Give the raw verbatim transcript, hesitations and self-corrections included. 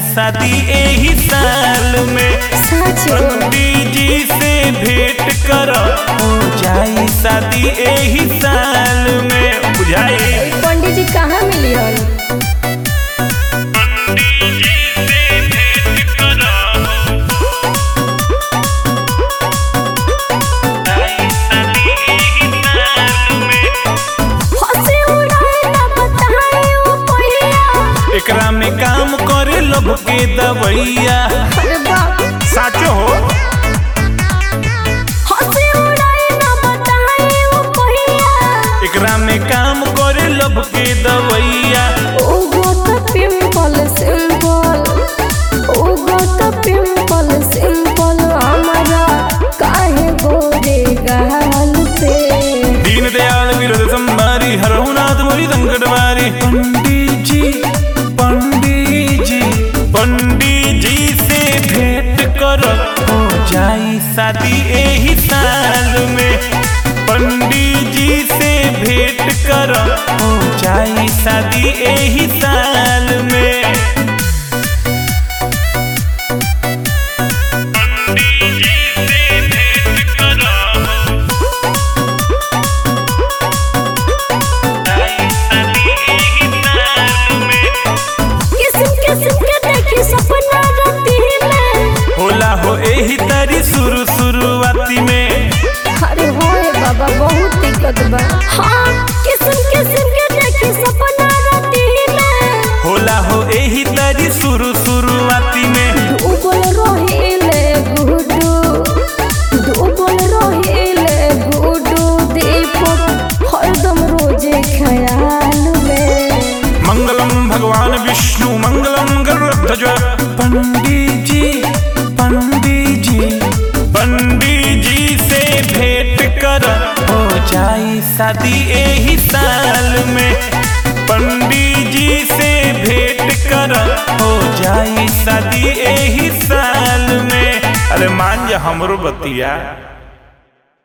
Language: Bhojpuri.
शादी एही साल में। पंडित जी से भेंट कर हो जाई शादी एही साल में। बुझाई पंडित जी कहाँ मिली हल? एकरा में काम करे लब के दवैया। साचो हो एकरा में काम करे लब के दवैया। पिंपल सिंपल पिंपल सिंपल हमारा काहे गोरे गाल पे। दीन दयाल विरोध संभारी हरहुनाथ मोरी संकट मारी। पंडित जी पंडित जी पंडित जी से भेंट कर हो जाई शादी एही साल में। पंडित जी से भेंट कर हो जाई शादी एही साल में। होला हो एही तारी शुरू शुरुआती में। अरे होए बाबा बहुत दिक्कत बा। हाँ किस्म किस्म के देखी सपना राती में। होला हो एही तारी शुरू शुरुआती में। डूबल रहिले गुडू डूबल रहिले गुडू दीपक हरदम रोजे ख्याल में। मंगलम भगवान विष्णु मंगलम गरुड़ध्वज। पंडित जी पंडित जी पंडित जी से भेंट कर हो जाई शादी एही साल में। पंडित जी से भेंट कर हो जाई शादी एही साल में। अरे मान जा हमरो बतिया।